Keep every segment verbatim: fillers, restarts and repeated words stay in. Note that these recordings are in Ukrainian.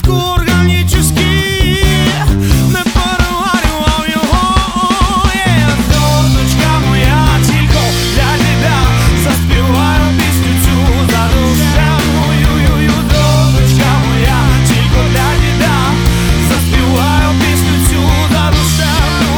спочатку органічний, не переварював його. Yeah. Донечка моя, тільки для тебе заспіваю пісню цю задушевну. Ю-ю-ю, донечка моя, тільки для тебе заспіваю пісню цю задушевну.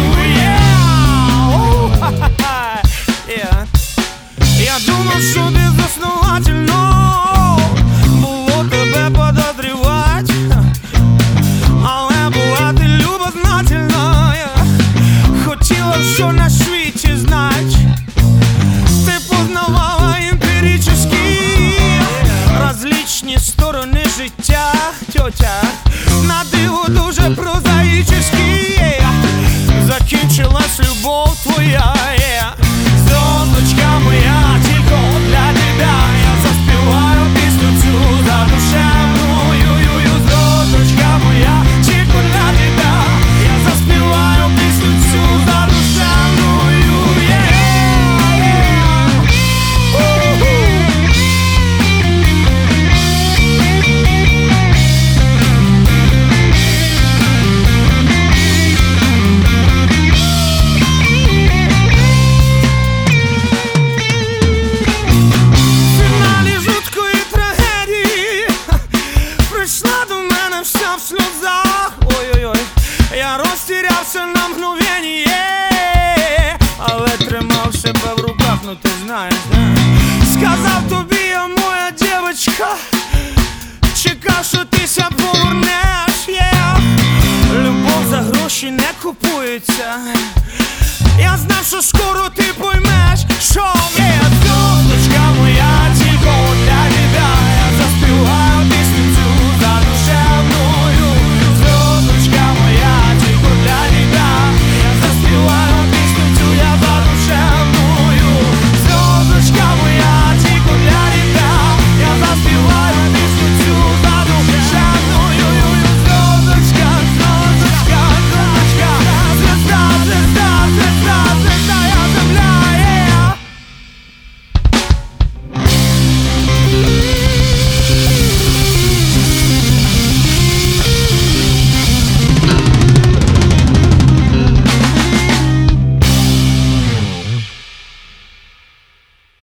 Yeah. Я думав, що безосновательно було тебе подозрівать, але була ти любознательна, хотіла все на світі знать. Ти познавала емпіричні различні сторони життя, тьотя, на диво дуже прозаїчні. Закінчилась любов твоя. Зоночка моя, тільки для тебе я заспіваю пісню цю задушевну. Ю-ю-ю, зоночка моя, тільки для тебе я заспіваю пісню цю задушевну. Ой-ой-ой, я розтірявся на мгновення, але тримав себе в руках, ну ти знаєш, да? Сказав тобі я, моя дівчинка, чекав, що ти ся повернеш, yeah. Любов за гроші не купується. Я знав, що скоро